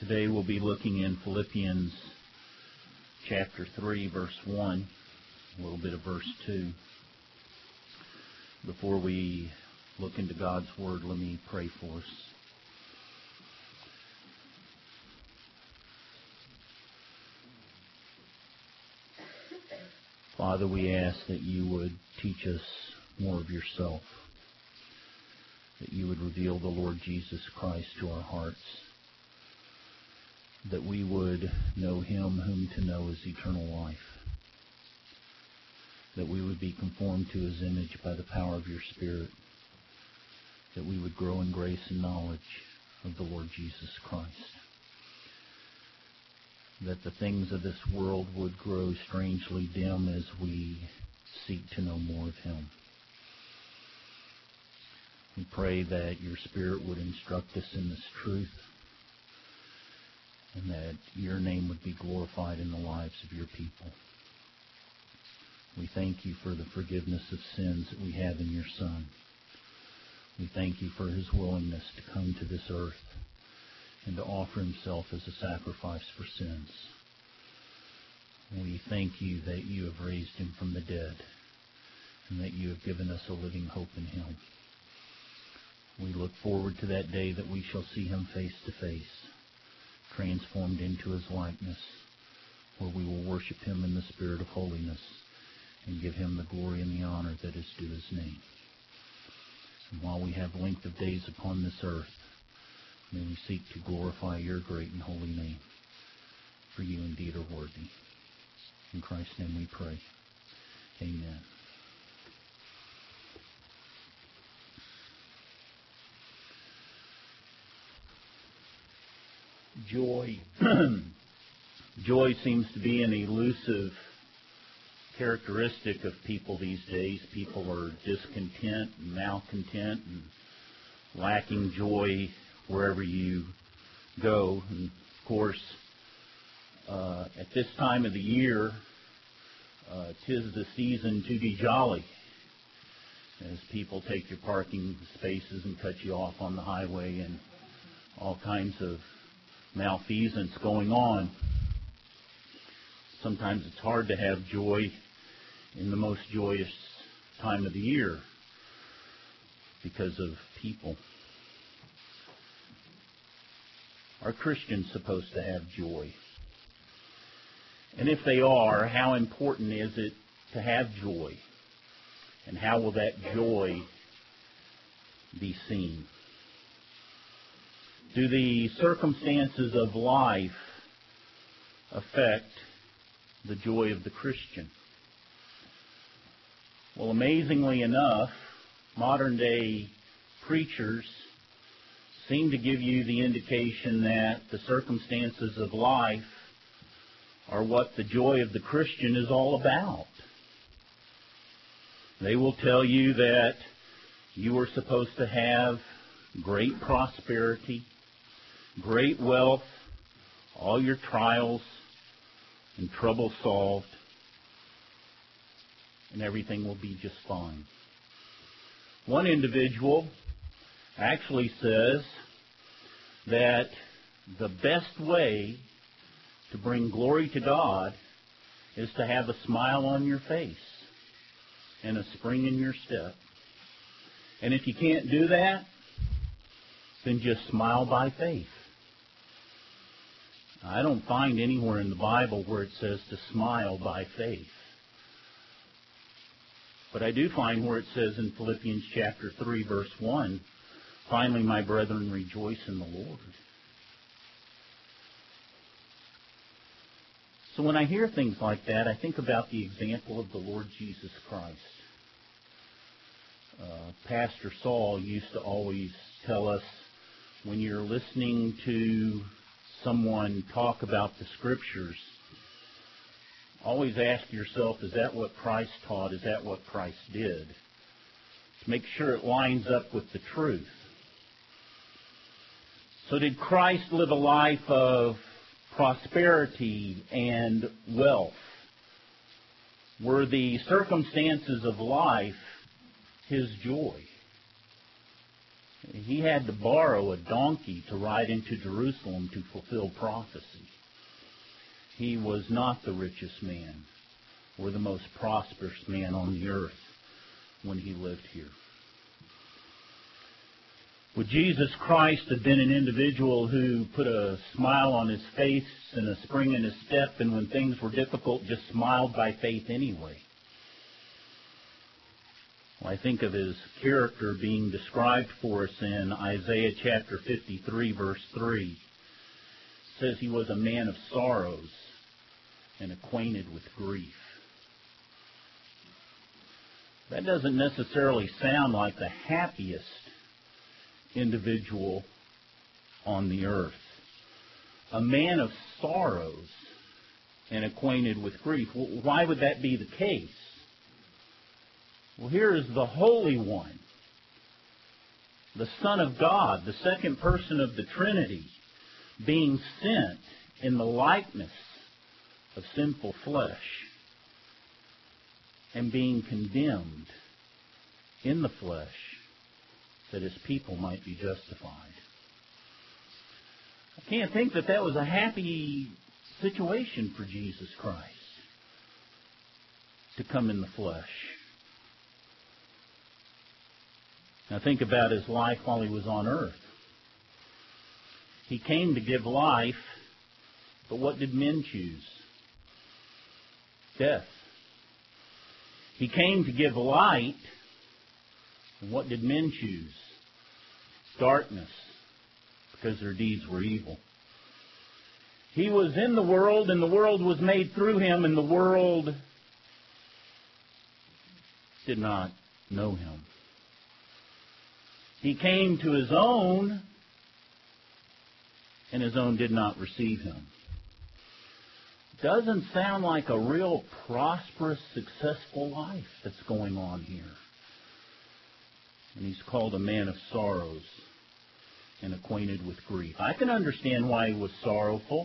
Today we'll be looking in Philippians chapter 3, verse 1, a little bit of verse 2. Before we look into God's Word, let me pray for us. Father, we ask that you would teach us more of yourself, that you would reveal the Lord Jesus Christ to our hearts, that we would know him whom to know is eternal life, that we would be conformed to his image by the power of your Spirit, that we would grow in grace and knowledge of the Lord Jesus Christ, that the things of this world would grow strangely dim as we seek to know more of him. We pray that your Spirit would instruct us in this truth, and that your name would be glorified in the lives of your people. We thank you for the forgiveness of sins that we have in your Son. We thank you for his willingness to come to this earth and to offer himself as a sacrifice for sins. We thank you that you have raised him from the dead and that you have given us a living hope in him. We look forward to that day that we shall see him face to face, transformed into his likeness, where we will worship him in the spirit of holiness and give him the glory and the honor that is due his name. And while we have length of days upon this earth, may we seek to glorify your great and holy name, for you indeed are worthy. In Christ's name we pray. Amen. Joy. Joy seems to be an elusive characteristic of people these days. People are discontent and malcontent and lacking joy wherever you go. And of course, at this time of the year, 'tis the season to be jolly, as people take your parking spaces and cut you off on the highway, and all kinds of malfeasance going on. Sometimes it's hard to have joy in the most joyous time of the year because of people. Are Christians supposed to have joy? And if they are, how important is it to have joy? And how will that joy be seen? Do the circumstances of life affect the joy of the Christian? Well, amazingly enough, modern-day preachers seem to give you the indication that the circumstances of life are what the joy of the Christian is all about. They will tell you that you are supposed to have great prosperity, great wealth, all your trials and troubles solved, and everything will be just fine. One individual actually says that the best way to bring glory to God is to have a smile on your face and a spring in your step. And if you can't do that, then just smile by faith. I don't find anywhere in the Bible where it says to smile by faith. But I do find where it says in Philippians chapter 3, verse 1, "Finally, my brethren, rejoice in the Lord." So when I hear things like that, I think about the example of the Lord Jesus Christ. Pastor Saul used to always tell us, when you're listening to someone talk about the Scriptures, always ask yourself, is that what Christ taught? Is that what Christ did? To make sure it lines up with the truth. So did Christ live a life of prosperity and wealth? Were the circumstances of life his joy? He had to borrow a donkey to ride into Jerusalem to fulfill prophecy. He was not the richest man or the most prosperous man on the earth when he lived here. Would Jesus Christ have been an individual who put a smile on his face and a spring in his step, and when things were difficult, just smiled by faith anyway? Well, I think of his character being described for us in Isaiah chapter 53, verse 3. It says he was a man of sorrows and acquainted with grief. That doesn't necessarily sound like the happiest individual on the earth. A man of sorrows and acquainted with grief. Why would that be the case? Well, here is the Holy One, the Son of God, the second person of the Trinity, being sent in the likeness of sinful flesh and being condemned in the flesh that his people might be justified. I can't think that that was a happy situation for Jesus Christ to come in the flesh. Now think about his life while he was on earth. He came to give life, but what did men choose? Death. He came to give light, and what did men choose? Darkness, because their deeds were evil. He was in the world, and the world was made through him, and the world did not know him. He came to his own, and his own did not receive him. Doesn't sound like a real prosperous, successful life that's going on here. And he's called a man of sorrows and acquainted with grief. I can understand why he was sorrowful,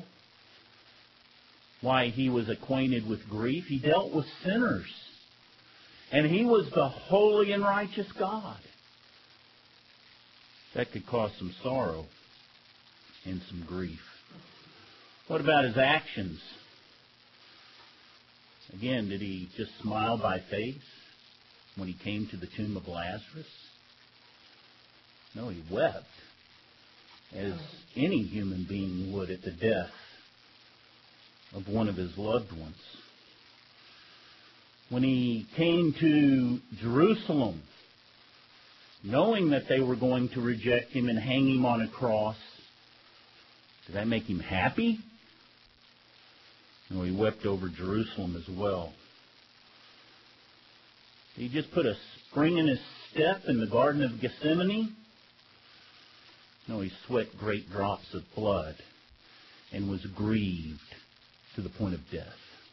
why he was acquainted with grief. He dealt with sinners, and he was the holy and righteous God. That could cause some sorrow and some grief. What about his actions? Again, did he just smile by faith when he came to the tomb of Lazarus? No, he wept, as any human being would at the death of one of his loved ones. When he came to Jerusalem, knowing that they were going to reject him and hang him on a cross, did that make him happy? No, he wept over Jerusalem as well. Did he just put a spring in his step in the Garden of Gethsemane? No, he sweat great drops of blood and was grieved to the point of death.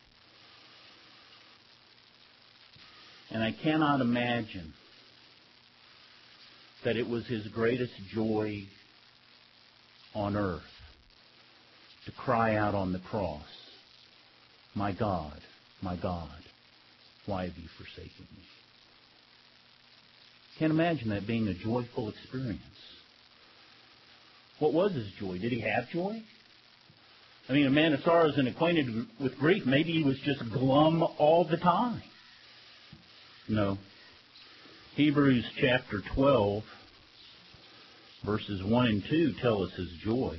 And I cannot imagine that it was his greatest joy on earth to cry out on the cross, my God, why have you forsaken me?" Can't imagine that being a joyful experience. What was his joy? Did he have joy? I mean, a man of sorrows and acquainted with grief, maybe he was just glum all the time. No. Hebrews chapter 12, verses 1 and 2 tell us his joy.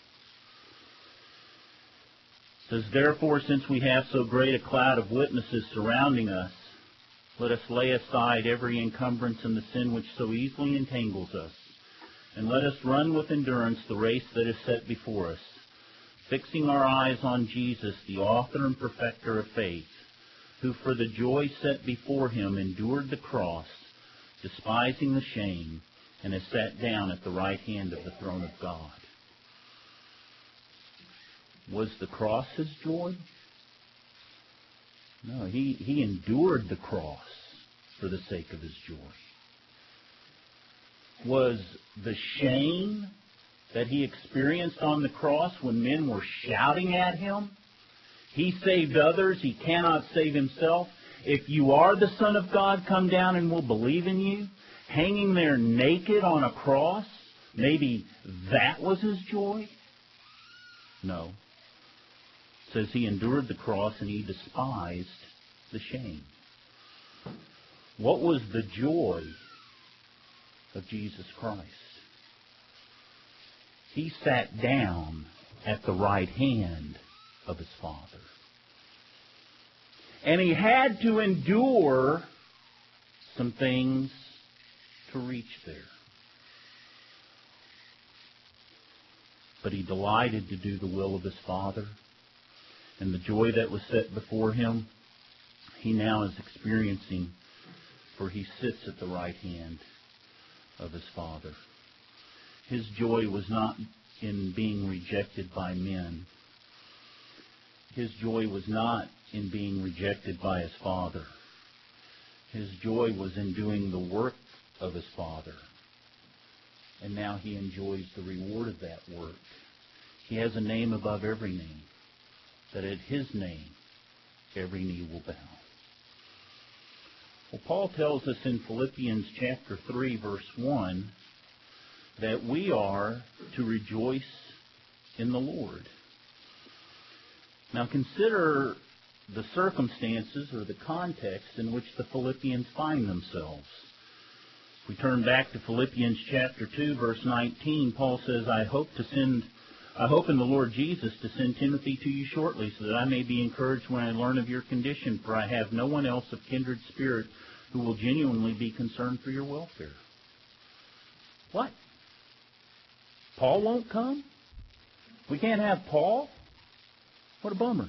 It says, "Therefore, since we have so great a cloud of witnesses surrounding us, let us lay aside every encumbrance and the sin which so easily entangles us, and let us run with endurance the race that is set before us, fixing our eyes on Jesus, the author and perfecter of faith, who for the joy set before him endured the cross, despising the shame, and has sat down at the right hand of the throne of God." Was the cross his joy? No, he endured the cross for the sake of his joy. Was the shame that he experienced on the cross when men were shouting at him, "He saved others, he cannot save himself. If you are the Son of God, come down and we'll believe in you"? hanging there naked on a cross, maybe that was his joy? No. It says he endured the cross and he despised the shame. What was the joy of Jesus Christ? He sat down at the right hand of his Father. And he had to endure some things to reach there. But he delighted to do the will of his Father. And the joy that was set before him, he now is experiencing, for he sits at the right hand of his Father. His joy was not in being rejected by men. His joy was not in being rejected by his Father. His joy was in doing the work of his Father. And now he enjoys the reward of that work. He has a name above every name, that at his name every knee will bow. Well, Paul tells us in Philippians chapter 3, verse 1, that we are to rejoice in the Lord. Now consider the circumstances or the context in which the Philippians find themselves. If we turn back to Philippians chapter 2, verse 19, Paul says, I hope in the Lord Jesus to send Timothy to you shortly, so that I may be encouraged when I learn of your condition, for I have no one else of kindred spirit who will genuinely be concerned for your welfare. What? Paul won't come? We can't have Paul? What a bummer.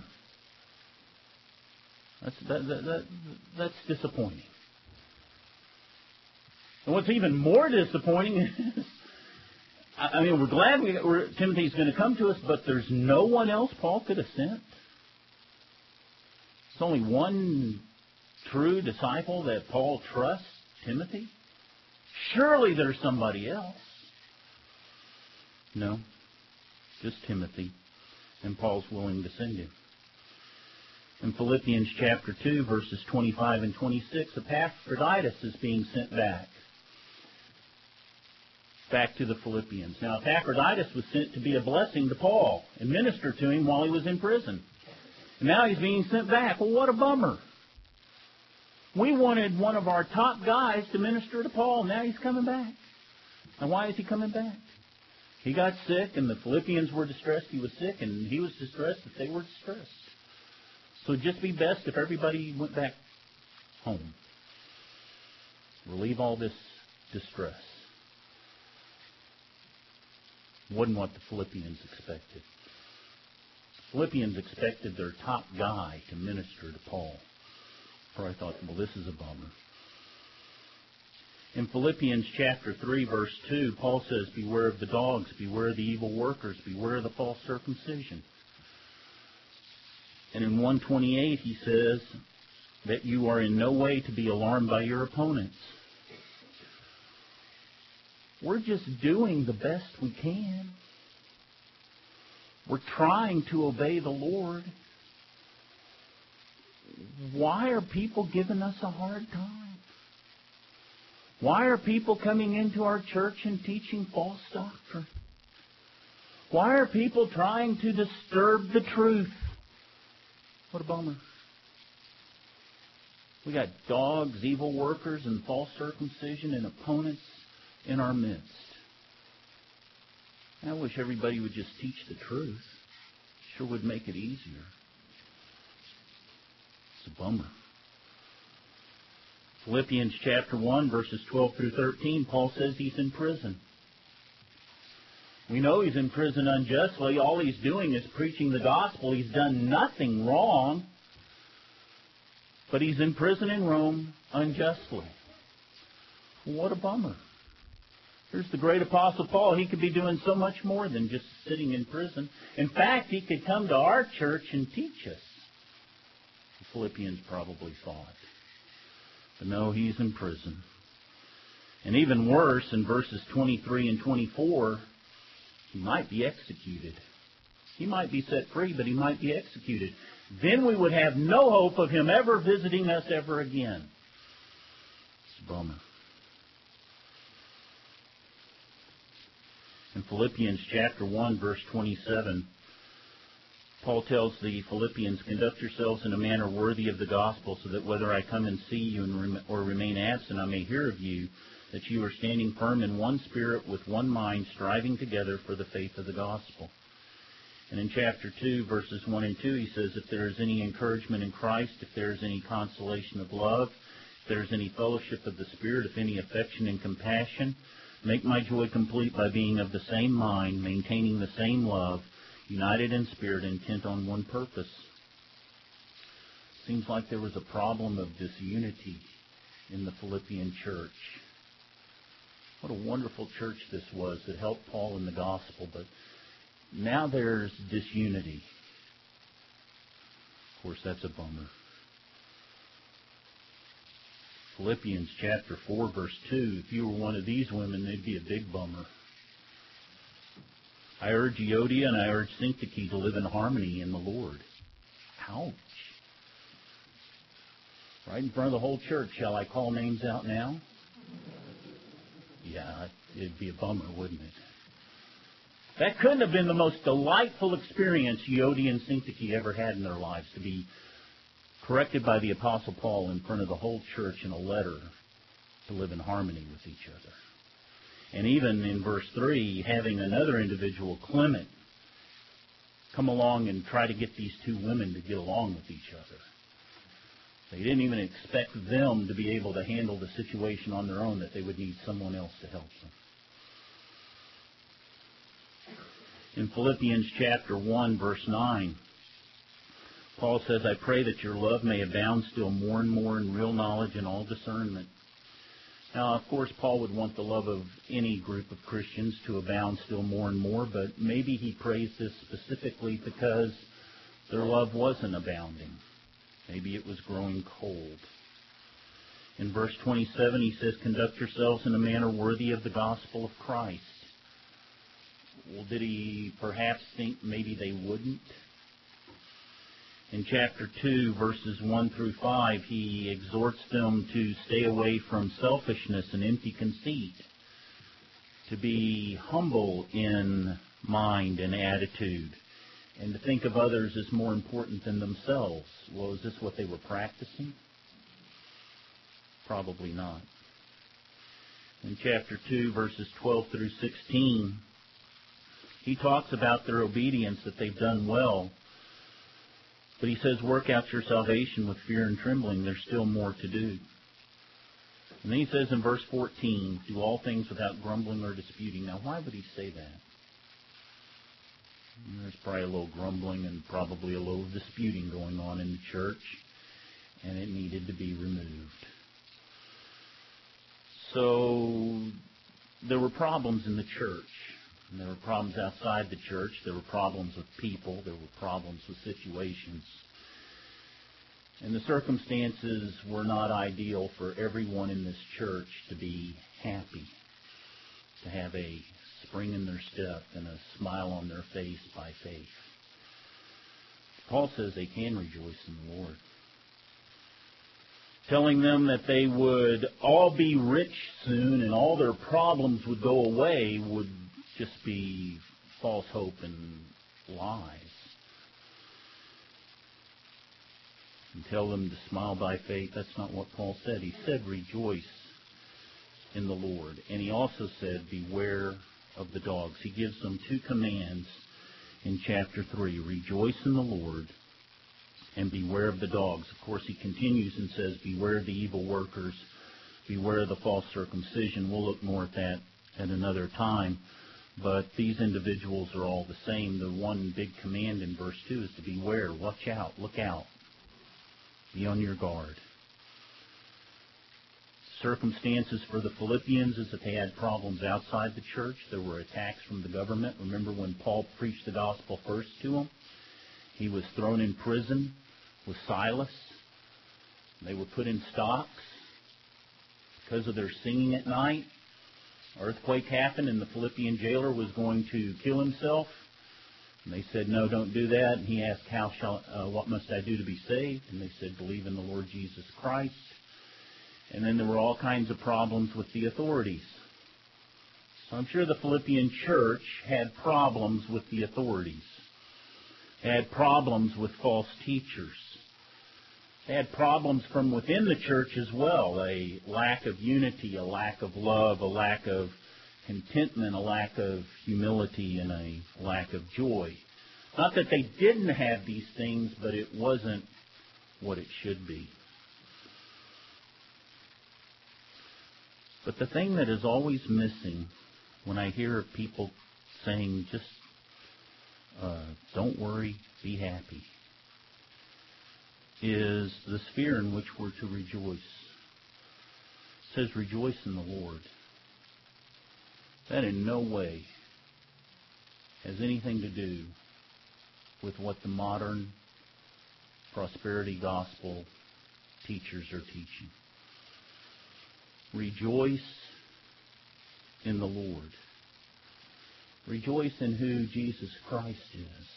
That's disappointing. And what's even more disappointing is, we're glad Timothy's going to come to us, but there's no one else Paul could have sent. There's only one true disciple that Paul trusts, Timothy. Surely there's somebody else. No, just Timothy, and Paul's willing to send him. In Philippians chapter 2, verses 25 and 26, Epaphroditus is being sent back to the Philippians. Now, Epaphroditus was sent to be a blessing to Paul and minister to him while he was in prison. And now he's being sent back. Well, what a bummer. We wanted one of our top guys to minister to Paul. Now he's coming back. And why is he coming back? He got sick, and the Philippians were distressed he was sick, and he was distressed that they were distressed. So it'd just be best if everybody went back home. Relieve all this distress. Wasn't what the Philippians expected. The Philippians expected their top guy to minister to Paul. So I thought, well, this is a bummer. In Philippians chapter 3, verse 2, Paul says, beware of the dogs, beware of the evil workers, beware of the false circumcision. And in 128, he says that you are in no way to be alarmed by your opponents. We're just doing the best we can. We're trying to obey the Lord. Why are people giving us a hard time? Why are people coming into our church and teaching false doctrine? Why are people trying to disturb the truth? What a bummer. We got dogs, evil workers, and false circumcision and opponents in our midst. I wish everybody would just teach the truth. Sure would make it easier. It's a bummer. Philippians chapter 1, verses 12 through 13, Paul says he's in prison. We know he's in prison unjustly. All he's doing is preaching the gospel. He's done nothing wrong. But he's in prison in Rome unjustly. What a bummer. Here's the great Apostle Paul. He could be doing so much more than just sitting in prison. In fact, he could come to our church and teach us. The Philippians probably thought. But no, he's in prison. And even worse, in verses 23 and 24, he might be executed. He might be set free, but he might be executed. Then we would have no hope of him ever visiting us ever again. It's a bummer. In Philippians chapter 1, verse 27, Paul tells the Philippians, "Conduct yourselves in a manner worthy of the gospel, so that whether I come and see you or remain absent, I may hear of you, that you are standing firm in one spirit, with one mind, striving together for the faith of the gospel." And in chapter 2, verses 1 and 2, he says, "If there is any encouragement in Christ, if there is any consolation of love, if there is any fellowship of the Spirit, if any affection and compassion, make my joy complete by being of the same mind, maintaining the same love, united in spirit, intent on one purpose." Seems like there was a problem of disunity in the Philippian church. What a wonderful church this was that helped Paul in the gospel, but now there's disunity. Of course, that's a bummer. Philippians chapter 4, verse 2, if you were one of these women, they'd be a big bummer. "I urge Euodia and I urge Syntyche to live in harmony in the Lord." Ouch. Right in front of the whole church. Shall I call names out now? Yeah, it'd be a bummer, wouldn't it? That couldn't have been the most delightful experience Euodia and Syntyche ever had in their lives, to be corrected by the Apostle Paul in front of the whole church in a letter to live in harmony with each other. And even in verse 3, having another individual, Clement, come along and try to get these two women to get along with each other. They didn't even expect them to be able to handle the situation on their own, that they would need someone else to help them. In Philippians chapter 1, verse 9, Paul says, "I pray that your love may abound still more and more in real knowledge and all discernment." Now, of course, Paul would want the love of any group of Christians to abound still more and more, but maybe he prays this specifically because their love wasn't abounding. Maybe it was growing cold. In verse 27, he says, "Conduct yourselves in a manner worthy of the gospel of Christ." Well, did he perhaps think maybe they wouldn't? In chapter 2, verses 1 through 5, he exhorts them to stay away from selfishness and empty conceit, to be humble in mind and attitude, and to think of others as more important than themselves. Well, is this what they were practicing? Probably not. In chapter 2, verses 12 through 16, he talks about their obedience, that they've done well. But he says, "Work out your salvation with fear and trembling." There's still more to do. And then he says in verse 14, "Do all things without grumbling or disputing." Now, why would he say that? There's probably a little grumbling and probably a little disputing going on in the church, and it needed to be removed. So there were problems in the church. And there were problems outside the church. There were problems with people. There were problems with situations. And the circumstances were not ideal for everyone in this church to be happy, to have a spring in their step and a smile on their face by faith. Paul says they can rejoice in the Lord. Telling them that they would all be rich soon and all their problems would go away would just be false hope and lies. And tell them to smile by faith. That's not what Paul said. He said rejoice in the Lord. And he also said beware of the dogs. He gives them two commands in chapter 3. Rejoice in the Lord and beware of the dogs. Of course, he continues and says beware of the evil workers. Beware of the false circumcision. We'll look more at that at another time. But these individuals are all the same. The one big command in verse 2 is to beware, watch out, look out, be on your guard. Circumstances for the Philippians is that they had problems outside the church. There were attacks from the government. Remember when Paul preached the gospel first to them? He was thrown in prison with Silas. They were put in stocks because of their singing at night. Earthquake happened and the Philippian jailer was going to kill himself. And they said, "No, don't do that." And he asked, "What must I do to be saved?" And they said, "Believe in the Lord Jesus Christ." And then there were all kinds of problems with the authorities. So I'm sure the Philippian church had problems with the authorities, had problems with false teachers. They had problems from within the church as well, a lack of unity, a lack of love, a lack of contentment, a lack of humility, and a lack of joy. Not that they didn't have these things, but it wasn't what it should be. But the thing that is always missing when I hear people saying, just don't worry, be happy, is the sphere in which we're to rejoice. It says, rejoice in the Lord. That in no way has anything to do with what the modern prosperity gospel teachers are teaching. Rejoice in the Lord. Rejoice in who Jesus Christ is.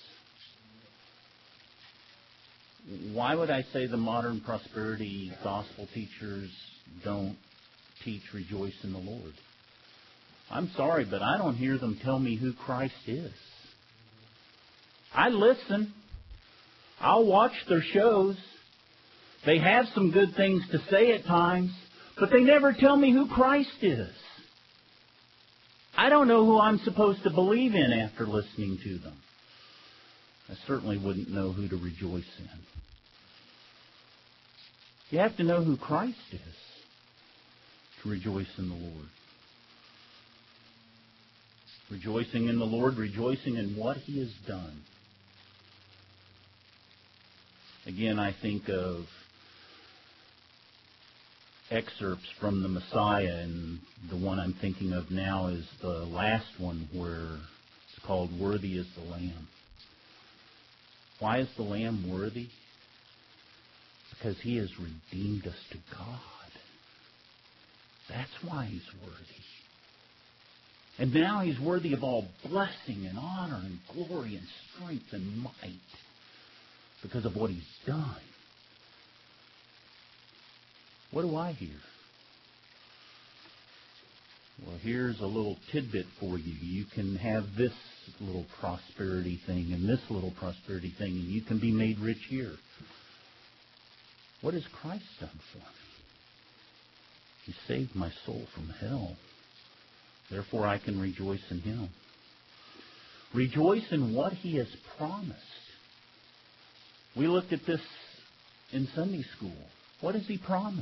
Why would I say the modern prosperity gospel teachers don't teach rejoice in the Lord? I'm sorry, but I don't hear them tell me who Christ is. I listen. I'll watch their shows. They have some good things to say at times, but they never tell me who Christ is. I don't know who I'm supposed to believe in after listening to them. I certainly wouldn't know who to rejoice in. You have to know who Christ is to rejoice in the Lord. Rejoicing in the Lord, rejoicing in what He has done. Again, I think of excerpts from the Messiah, and the one I'm thinking of now is the last one, where it's called Worthy is the Lamb. Why is the Lamb worthy? Because He has redeemed us to God. That's why He's worthy. And now He's worthy of all blessing and honor and glory and strength and might because of what He's done. What do I hear? Well, here's a little tidbit for you. You can have this little prosperity thing and this little prosperity thing, and you can be made rich here. What has Christ done for me? He saved my soul from hell. Therefore, I can rejoice in Him. Rejoice in what He has promised. We looked at this in Sunday school. What has He promised?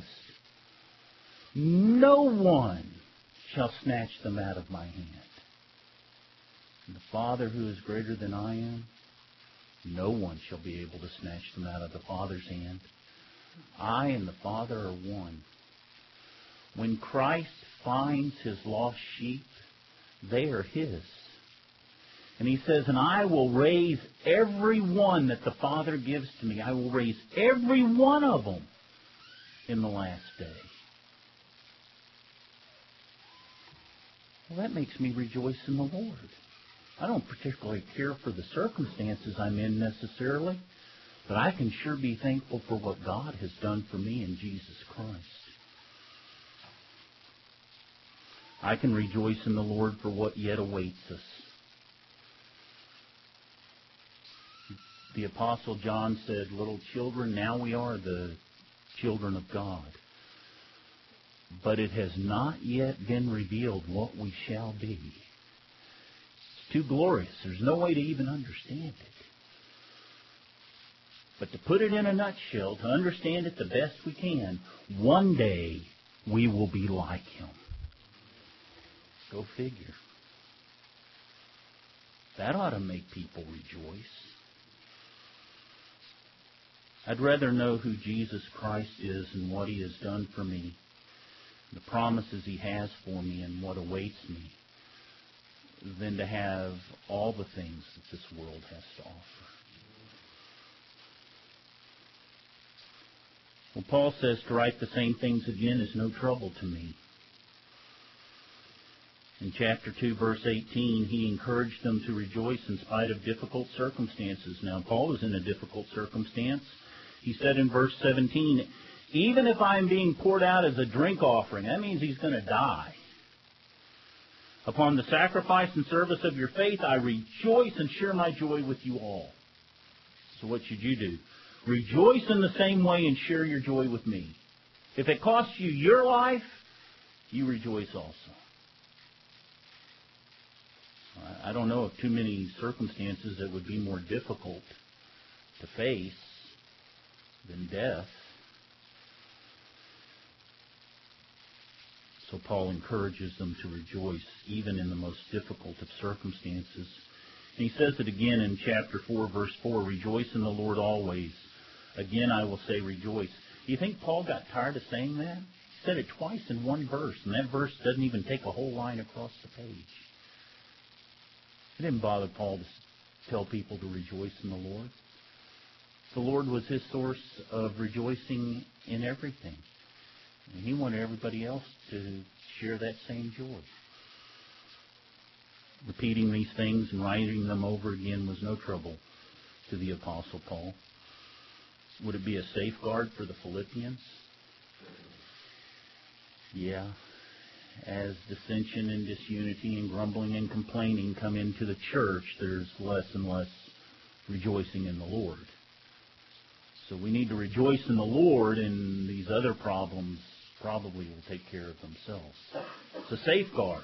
No one shall snatch them out of my hand. And the Father who is greater than I am, no one shall be able to snatch them out of the Father's hand. I and the Father are one. When Christ finds His lost sheep, they are His. And He says, and I will raise every one that the Father gives to me. I will raise every one of them in the last day. Well, that makes me rejoice in the Lord. I don't particularly care for the circumstances I'm in necessarily, but I can sure be thankful for what God has done for me in Jesus Christ. I can rejoice in the Lord for what yet awaits us. The Apostle John said, little children, now we are the children of God. But it has not yet been revealed what we shall be. It's too glorious. There's no way to even understand it. But to put it in a nutshell, to understand it the best we can, one day we will be like Him. Go figure. That ought to make people rejoice. I'd rather know who Jesus Christ is and what He has done for me, the promises He has for me and what awaits me, than to have all the things that this world has to offer. Well, Paul says to write the same things again is no trouble to me. In chapter 2, verse 18, he encouraged them to rejoice in spite of difficult circumstances. Now, Paul was in a difficult circumstance. He said in verse 17, even if I am being poured out as a drink offering, that means he's going to die. Upon the sacrifice and service of your faith, I rejoice and share my joy with you all. So what should you do? Rejoice in the same way and share your joy with me. If it costs you your life, you rejoice also. I don't know of too many circumstances that would be more difficult to face than death. So Paul encourages them to rejoice even in the most difficult of circumstances. And he says it again in chapter 4, verse 4, rejoice in the Lord always. Again, I will say rejoice. Do you think Paul got tired of saying that? He said it twice in one verse, and that verse doesn't even take a whole line across the page. It didn't bother Paul to tell people to rejoice in the Lord. The Lord was his source of rejoicing in everything. And he wanted everybody else to share that same joy. Repeating these things and writing them over again was no trouble to the Apostle Paul. Would it be a safeguard for the Philippians? Yeah. As dissension and disunity and grumbling and complaining come into the church, there's less and less rejoicing in the Lord. So we need to rejoice in the Lord, and these other problems probably will take care of themselves. It's a safeguard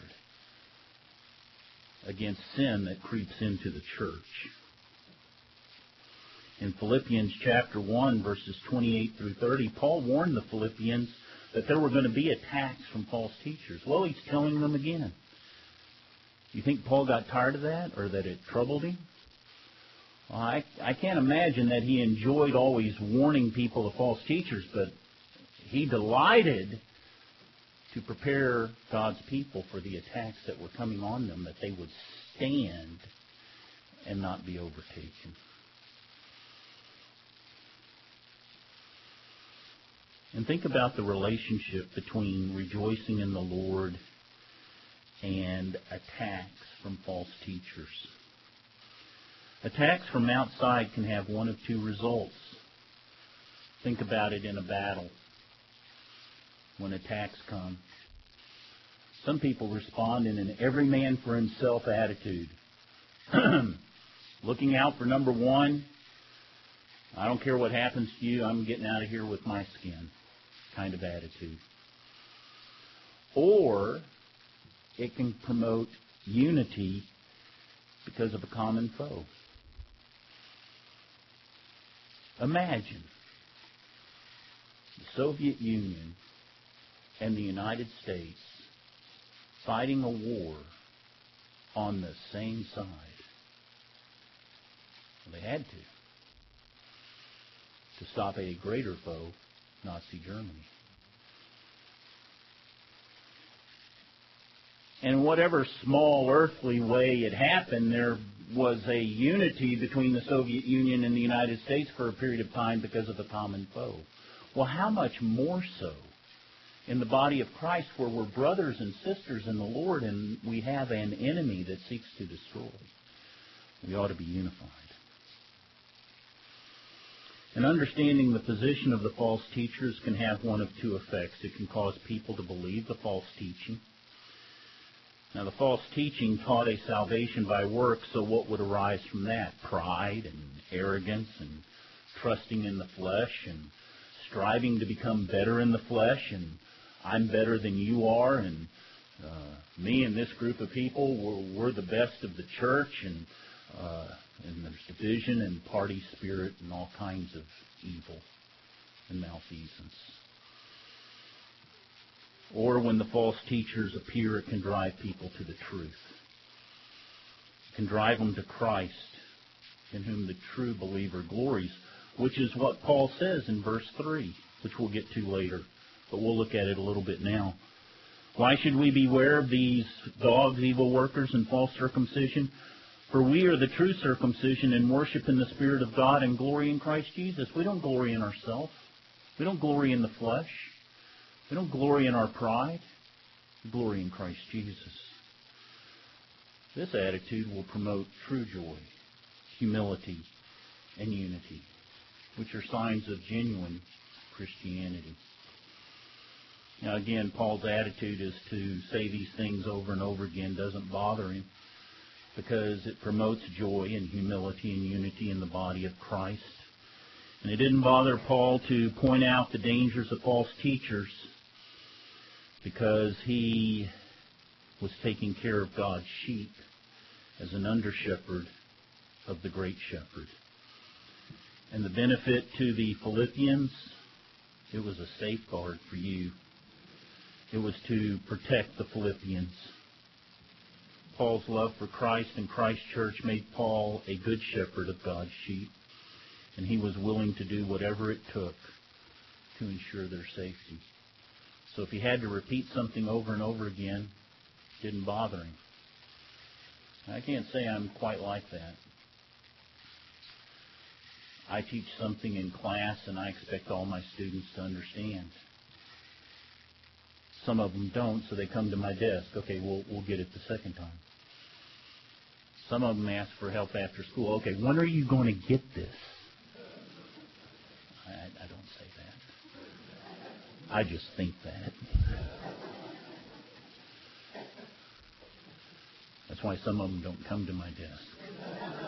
against sin that creeps into the church. In Philippians chapter 1, verses 28 through 30, Paul warned the Philippians that there were going to be attacks from false teachers. Well, he's telling them again. You think Paul got tired of that, or that it troubled him? Well, I can't imagine that he enjoyed always warning people of false teachers, but he delighted to prepare God's people for the attacks that were coming on them, that they would stand and not be overtaken. And think about the relationship between rejoicing in the Lord and attacks from false teachers. Attacks from outside can have one of two results. Think about it in a battle. When attacks come, some people respond in an every man for himself attitude. Looking out for number one, I don't care what happens to you, I'm getting out of here with my skin kind of attitude. Or it can promote unity because of a common foe. Imagine the Soviet Union and the United States fighting a war on the same side. Well, they had to stop a greater foe, Nazi Germany. In whatever small earthly way it happened, there was a unity between the Soviet Union and the United States for a period of time because of a common foe. Well, how much more so in the body of Christ, where we're brothers and sisters in the Lord and we have an enemy that seeks to destroy? We ought to be unified. And understanding the position of the false teachers can have one of two effects. It can cause people to believe the false teaching. Now, the false teaching taught a salvation by works, so what would arise from that? Pride and arrogance and trusting in the flesh and striving to become better in the flesh, and I'm better than you are, and me and this group of people, we're the best of the church, and there's division and party spirit and all kinds of evil and malfeasance. Or when the false teachers appear, it can drive people to the truth. It can drive them to Christ, in whom the true believer glories, which is what Paul says in verse 3, which we'll get to later. But we'll look at it a little bit now. Why should we beware of these dogs, evil workers, and false circumcision? For we are the true circumcision and worship in the Spirit of God and glory in Christ Jesus. We don't glory in ourselves. We don't glory in the flesh. We don't glory in our pride. We glory in Christ Jesus. This attitude will promote true joy, humility, and unity, which are signs of genuine Christianity. Now, again, Paul's attitude is to say these things over and over again doesn't bother him because it promotes joy and humility and unity in the body of Christ. And it didn't bother Paul to point out the dangers of false teachers because he was taking care of God's sheep as an under-shepherd of the great shepherd. And the benefit to the Philippians, it was a safeguard for you. It was to protect the Philippians. Paul's love for Christ and Christ's church made Paul a good shepherd of God's sheep, and he was willing to do whatever it took to ensure their safety. So if he had to repeat something over and over again, it didn't bother him. I can't say I'm quite like that. I teach something in class, and I expect all my students to understand. Some of them don't, so they come to my desk. Okay, we'll get it the second time. Some of them ask for help after school. Okay, when are you going to get this? I don't say that. I just think that. That's why some of them don't come to my desk.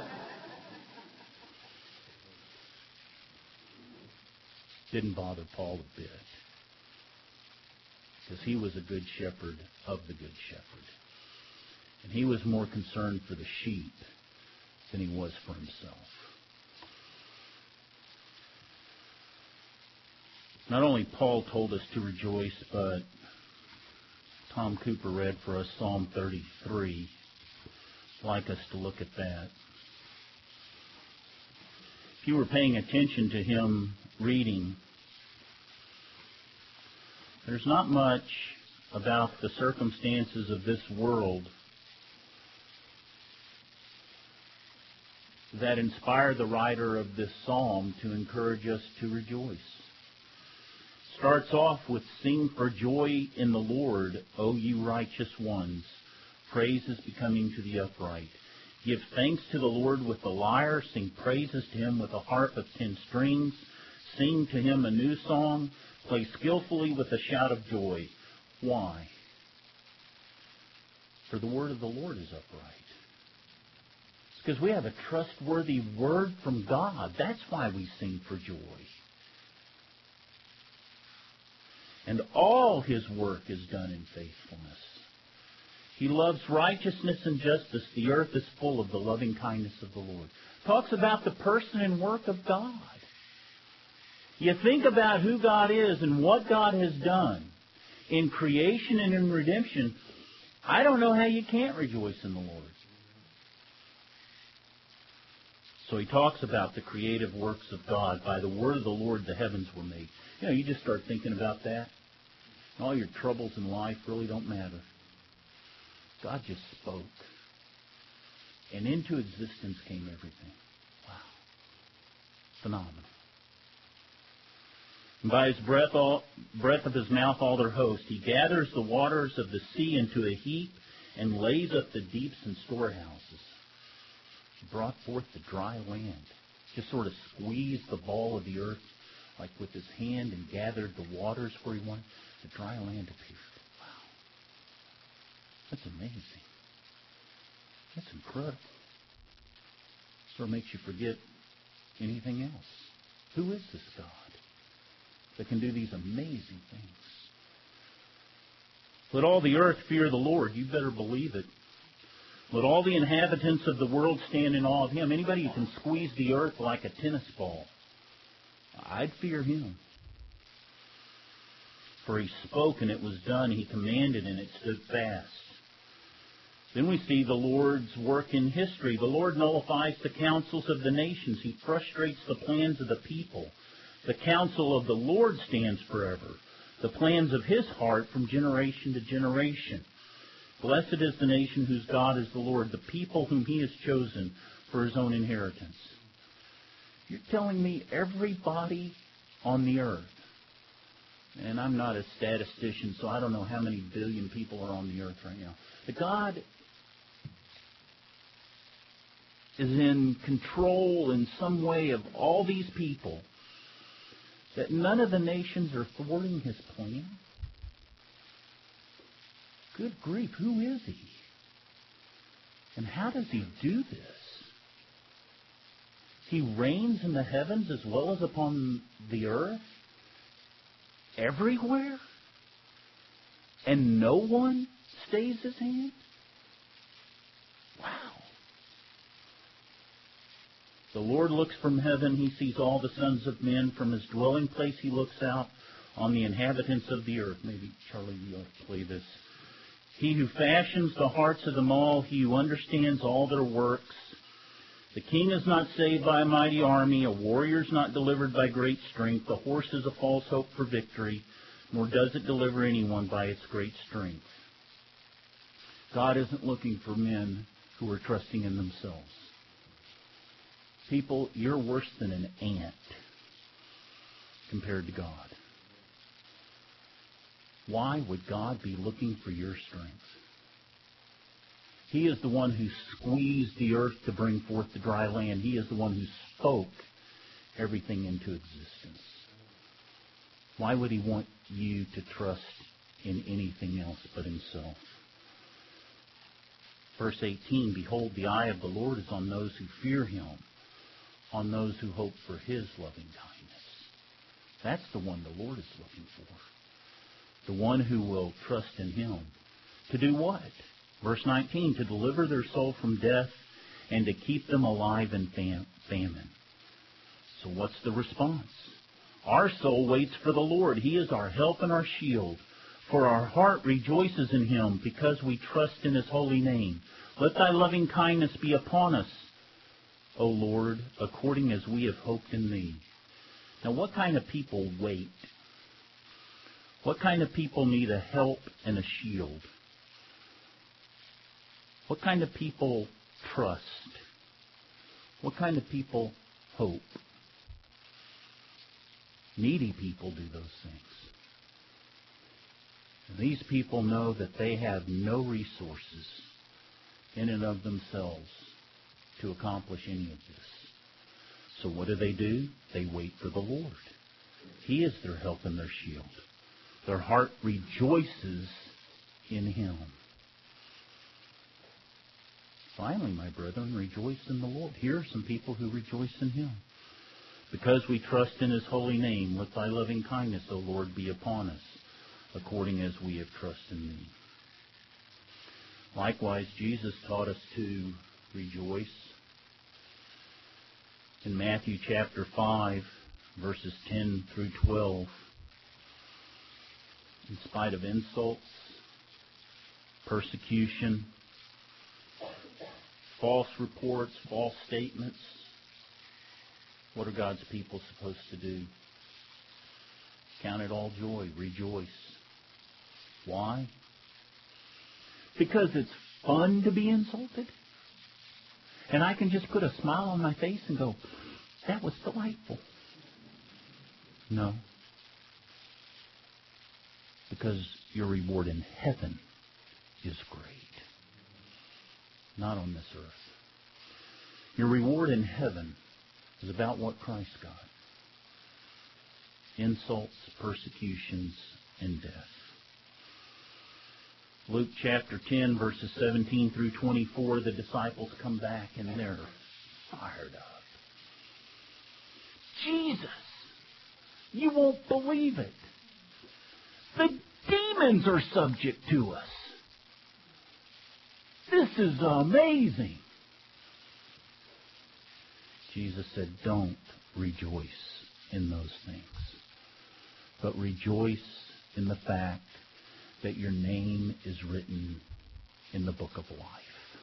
Didn't bother Paul a bit, because he was a good shepherd of the good shepherd. And he was more concerned for the sheep than he was for himself. Not only Paul told us to rejoice, but Tom Cooper read for us Psalm 33. I'd like us to look at that. If you were paying attention to him reading, there's not much about the circumstances of this world that inspire the writer of this psalm to encourage us to rejoice. Starts off with, "Sing for joy in the Lord, O you righteous ones. Praise is becoming to the upright. Give thanks to the Lord with the lyre. Sing praises to Him with a harp of 10 strings. Sing to Him a new song. Play skillfully with a shout of joy." Why? For the word of the Lord is upright. It's because we have a trustworthy word from God. That's why we sing for joy. And all His work is done in faithfulness. He loves righteousness and justice. The earth is full of the loving kindness of the Lord. Talks about the person and work of God. You think about who God is and what God has done in creation and in redemption, I don't know how you can't rejoice in the Lord. So he talks about the creative works of God. By the word of the Lord the heavens were made. You know, you just start thinking about that, and all your troubles in life really don't matter. God just spoke, and into existence came everything. Wow. Phenomenal. And by His breath of His mouth all their host. He gathers the waters of the sea into a heap and lays up the deeps in storehouses. He brought forth the dry land. Just sort of squeezed the ball of the earth like with His hand and gathered the waters where He wanted. The dry land appeared. Wow. That's amazing. That's incredible. Sort of makes you forget anything else. Who is this God that can do these amazing things? Let all the earth fear the Lord. You better believe it. Let all the inhabitants of the world stand in awe of Him. Anybody who can squeeze the earth like a tennis ball, I'd fear Him. For He spoke and it was done. He commanded and it stood fast. Then we see the Lord's work in history. The Lord nullifies the counsels of the nations. He frustrates the plans of the people. The counsel of the Lord stands forever. The plans of His heart from generation to generation. Blessed is the nation whose God is the Lord, the people whom He has chosen for His own inheritance. You're telling me everybody on the earth, and I'm not a statistician, so I don't know how many billion people are on the earth right now, that God is in control in some way of all these people, that none of the nations are thwarting His plan? Good grief, who is He? And how does He do this? He reigns in the heavens as well as upon the earth, everywhere, and no one stays His hand? Wow. The Lord looks from heaven. He sees all the sons of men. From His dwelling place He looks out on the inhabitants of the earth. Maybe, Charlie, you ought to play this. He who fashions the hearts of them all, He who understands all their works. The king is not saved by a mighty army. A warrior is not delivered by great strength. The horse is a false hope for victory, nor does it deliver anyone by its great strength. God isn't looking for men who are trusting in themselves. People, you're worse than an ant compared to God. Why would God be looking for your strength? He is the one who squeezed the earth to bring forth the dry land. He is the one who spoke everything into existence. Why would He want you to trust in anything else but Himself? Verse 18, Behold, the eye of the Lord is on those who fear Him, on those who hope for His loving kindness. That's the one the Lord is looking for. The one who will trust in Him. To do what? Verse 19, to deliver their soul from death and to keep them alive in famine. So what's the response? Our soul waits for the Lord. He is our help and our shield. For our heart rejoices in Him because we trust in His holy name. Let Thy loving kindness be upon us, O Lord, according as we have hoped in Thee. Now what kind of people wait? What kind of people need a help and a shield? What kind of people trust? What kind of people hope? Needy people do those things. And these people know that they have no resources in and of themselves to accomplish any of this. So what do? They wait for the Lord. He is their help and their shield. Their heart rejoices in Him. Finally, my brethren, rejoice in the Lord. Here are some people who rejoice in Him. Because we trust in His holy name, let Thy loving kindness, O Lord, be upon us, according as we have trusted in Thee. Likewise, Jesus taught us to rejoice. In Matthew chapter 5, verses 10 through 12, in spite of insults, persecution, false reports, false statements, what are God's people supposed to do? Count it all joy, rejoice. Why? Because it's fun to be insulted. And I can just put a smile on my face and go, that was delightful. No. Because your reward in heaven is great. Not on this earth. Your reward in heaven is about what Christ got. Insults, persecutions, and death. Luke chapter 10, verses 17 through 24, the disciples come back and they're fired up. Jesus, you won't believe it. The demons are subject to us. This is amazing. Jesus said, don't rejoice in those things, but rejoice in the fact that your name is written in the book of life.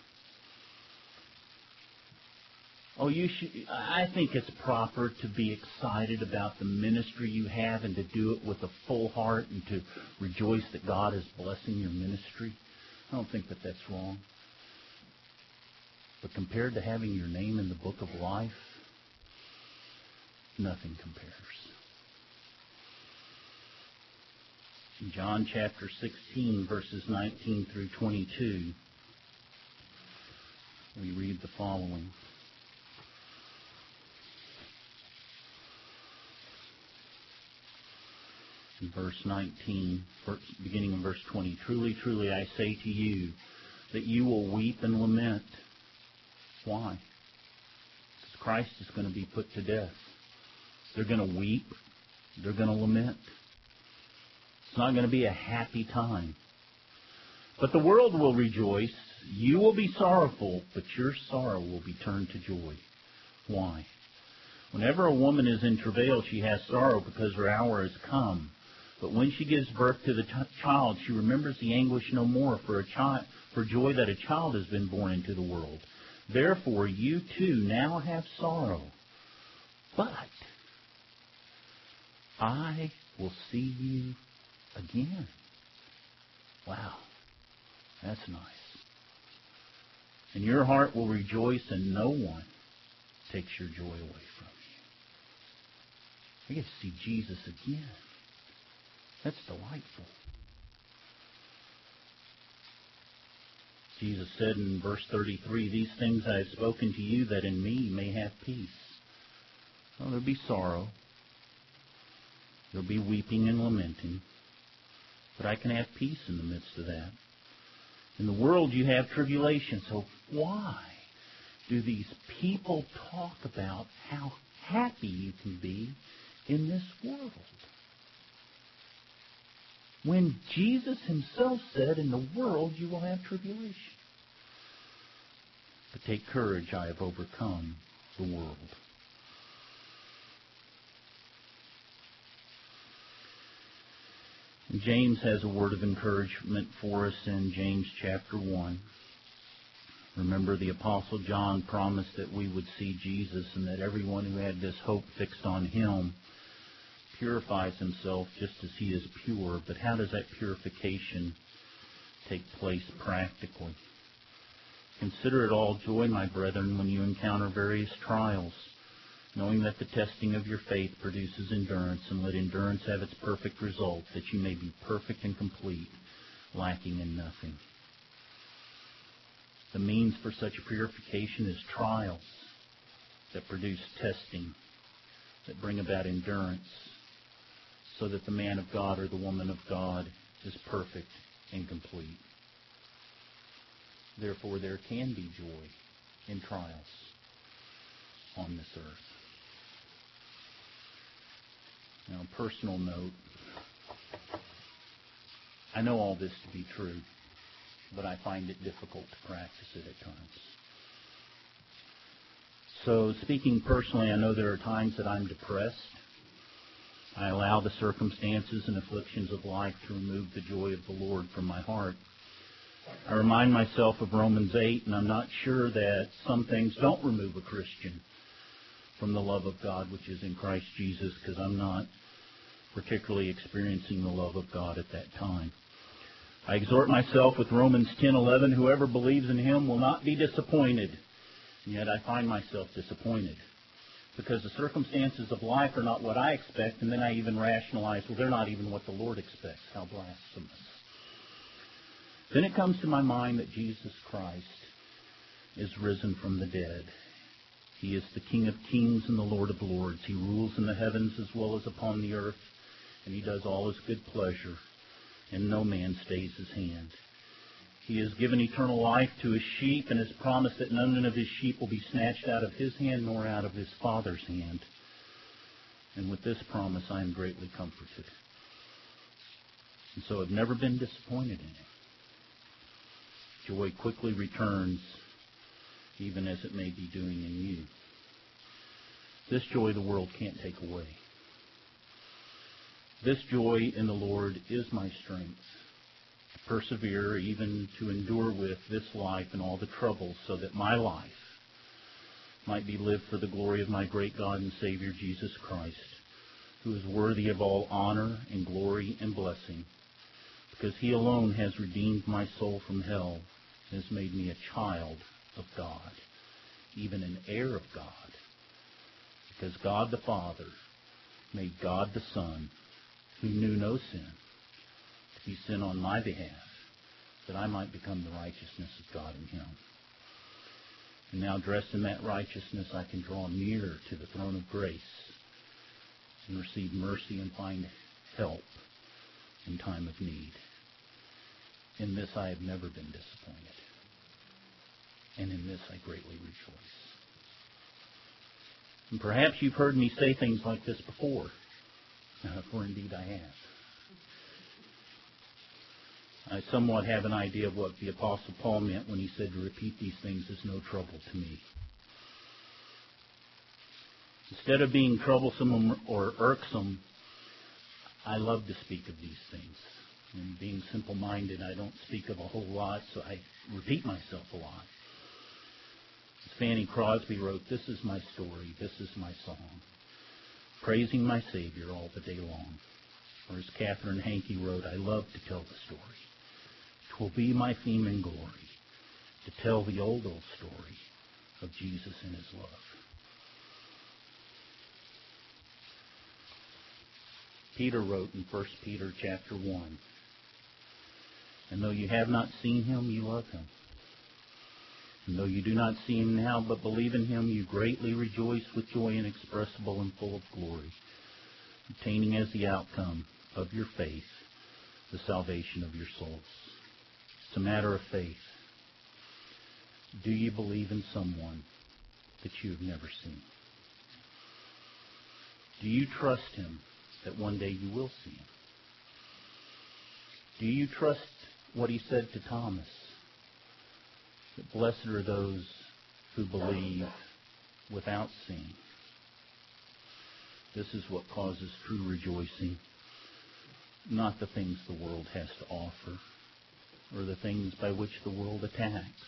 Oh, I think it's proper to be excited about the ministry you have and to do it with a full heart and to rejoice that God is blessing your ministry. I don't think that that's wrong. But compared to having your name in the book of life, nothing compares. In John chapter 16, verses 19 through 22, we read the following. In verse 19, beginning in verse 20, truly, truly, I say to you that you will weep and lament. Why? Because Christ is going to be put to death. They're going to weep. They're going to lament. It's not going to be a happy time. But the world will rejoice. You will be sorrowful, but your sorrow will be turned to joy. Why? Whenever a woman is in travail, she has sorrow because her hour has come. But when she gives birth to the child, she remembers the anguish no more for joy that a child has been born into the world. Therefore, you too now have sorrow. But I will see you again. Wow, that's nice. And your heart will rejoice, and no one takes your joy away from you. I get to see Jesus again. That's delightful. Jesus said in verse 33, these things I have spoken to you, that in me you may have peace. Well, there'll be sorrow. There'll be weeping and lamenting. But I can have peace in the midst of that. In the world you have tribulation. So why do these people talk about how happy you can be in this world? When Jesus himself said, in the world you will have tribulation. But take courage, I have overcome the world. And James has a word of encouragement for us in James chapter 1. Remember, the Apostle John promised that we would see Jesus, and that everyone who had this hope fixed on him purifies himself just as he is pure. But how does that purification take place practically? Consider it all joy, my brethren, when you encounter various trials, knowing that the testing of your faith produces endurance, and let endurance have its perfect result, that you may be perfect and complete, lacking in nothing. The means for such purification is trials that produce testing, that bring about endurance, so that the man of God or the woman of God is perfect and complete. Therefore, there can be joy in trials on this earth. Now, on a personal note, I know all this to be true, but I find it difficult to practice it at times. So, speaking personally, I know there are times that I'm depressed. I allow the circumstances and afflictions of life to remove the joy of the Lord from my heart. I remind myself of Romans 8, and I'm not sure that some things don't remove a Christian from the love of God which is in Christ Jesus, because I'm not particularly experiencing the love of God at that time. I exhort myself with Romans 10:11, whoever believes in him will not be disappointed. And yet I find myself disappointed, because the circumstances of life are not what I expect, and then I even rationalize, well, they're not even what the Lord expects. How blasphemous. Then it comes to my mind that Jesus Christ is risen from the dead. He is the King of kings and the Lord of lords. He rules in the heavens as well as upon the earth, and he does all his good pleasure, and no man stays his hand. He has given eternal life to his sheep, and has promised that none of his sheep will be snatched out of his hand nor out of his Father's hand. And with this promise I am greatly comforted. And so I've never been disappointed in him. Joy quickly returns, even as it may be doing in you. This joy the world can't take away. This joy in the Lord is my strength to persevere, even to endure with this life and all the troubles, so that my life might be lived for the glory of my great God and Savior Jesus Christ, who is worthy of all honor and glory and blessing, because he alone has redeemed my soul from hell and has made me a child of God, even an heir of God, because God the Father made God the Son, who knew no sin, to be sin on my behalf, that I might become the righteousness of God in him. And now, dressed in that righteousness, I can draw near to the throne of grace and receive mercy and find help in time of need. In this I have never been disappointed, and in this I greatly rejoice. And perhaps you've heard me say things like this before, for indeed I have. I somewhat have an idea of what the Apostle Paul meant when he said to repeat these things is no trouble to me. Instead of being troublesome or irksome, I love to speak of these things. And being simple-minded, I don't speak of a whole lot, so I repeat myself a lot. As Fanny Crosby wrote, "This is my story, this is my song, praising my Savior all the day long." Or as Catherine Hankey wrote, "I love to tell the story. 'Twill be my theme and glory, to tell the old story of Jesus and His love." Peter wrote in 1 Peter chapter 1, "And though you have not seen Him, you love Him. And though you do not see Him now, but believe in Him, you greatly rejoice with joy inexpressible and full of glory, obtaining as the outcome of your faith the salvation of your souls." It's a matter of faith. Do you believe in someone that you have never seen? Do you trust Him that one day you will see Him? Do you trust what He said to Thomas, that blessed are those who believe without seeing? This is what causes true rejoicing, not the things the world has to offer or the things by which the world attacks.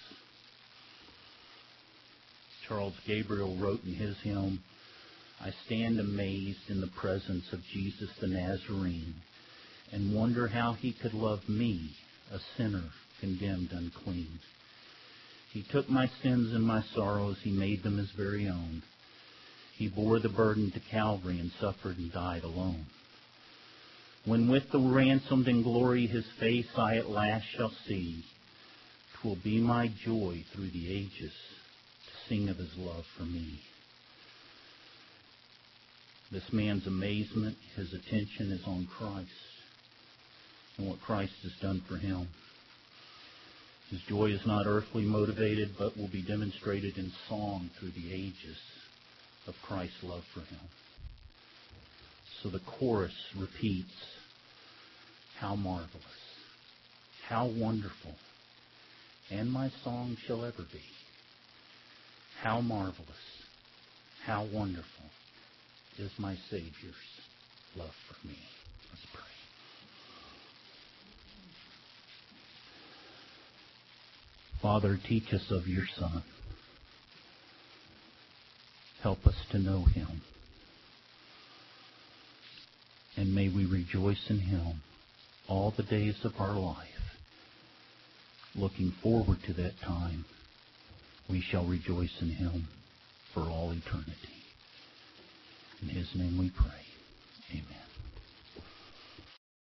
Charles Gabriel wrote in his hymn, "I stand amazed in the presence of Jesus the Nazarene and wonder how He could love me, a sinner condemned unclean. He took my sins and my sorrows, He made them His very own. He bore the burden to Calvary and suffered and died alone. When with the ransomed in glory His face I at last shall see, 'twill be my joy through the ages to sing of His love for me." This man's amazement, his attention is on Christ and what Christ has done for him. His joy is not earthly motivated, but will be demonstrated in song through the ages of Christ's love for him. So the chorus repeats, "How marvelous, how wonderful, and my song shall ever be. How marvelous, how wonderful is my Savior's love for me." Let's pray. Father, teach us of your Son. Help us to know Him. And may we rejoice in Him all the days of our life, looking forward to that time we shall rejoice in Him for all eternity. In His name we pray.